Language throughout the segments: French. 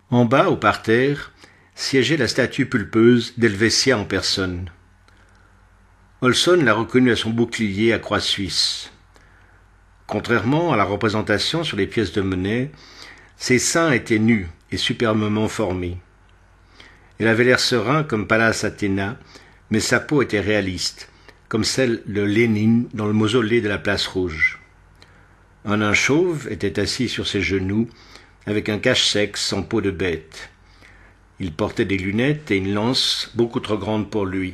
En bas, au parterre, siégeait la statue pulpeuse d'Helvétia en personne. Olson l'a reconnue à son bouclier à croix suisse. Contrairement à la représentation sur les pièces de monnaie, ses seins étaient nus et superbement formés. Elle avait l'air serein comme Pallas Athéna, mais sa peau était réaliste, comme celle de Lénine dans le mausolée de la Place Rouge. Un nain chauve était assis sur ses genoux, avec un cache-sexe en peau de bête. Il portait des lunettes et une lance beaucoup trop grande pour lui.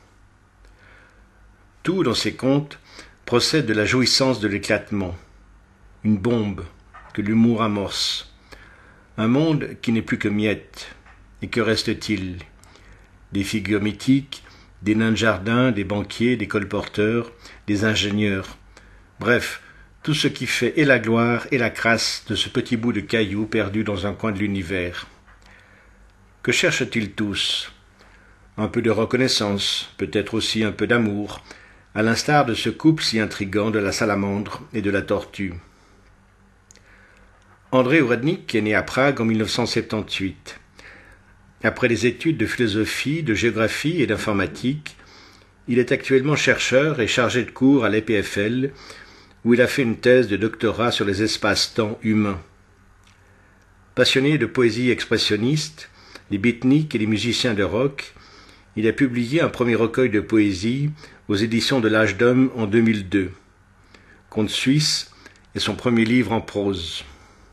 Tout dans ces contes procède de la jouissance de l'éclatement, une bombe que l'humour amorce, un monde qui n'est plus que miettes. Et que reste-t-il? Des figures mythiques, des nains de jardin, des banquiers, des colporteurs, des ingénieurs, bref, tout ce qui fait et la gloire et la crasse de ce petit bout de caillou perdu dans un coin de l'univers. Que cherchent-ils tous? Un peu de reconnaissance, peut-être aussi un peu d'amour, à l'instar de ce couple si intrigant de la salamandre et de la tortue. André Ourednik est né à Prague en 1978. Après des études de philosophie, de géographie et d'informatique, il est actuellement chercheur et chargé de cours à l'EPFL, où il a fait une thèse de doctorat sur les espaces-temps humains. Passionné de poésie expressionniste, les beatniks et les musiciens de rock, il a publié un premier recueil de poésie aux éditions de l'Âge d'Homme en 2002. Contes suisses est son premier livre en prose.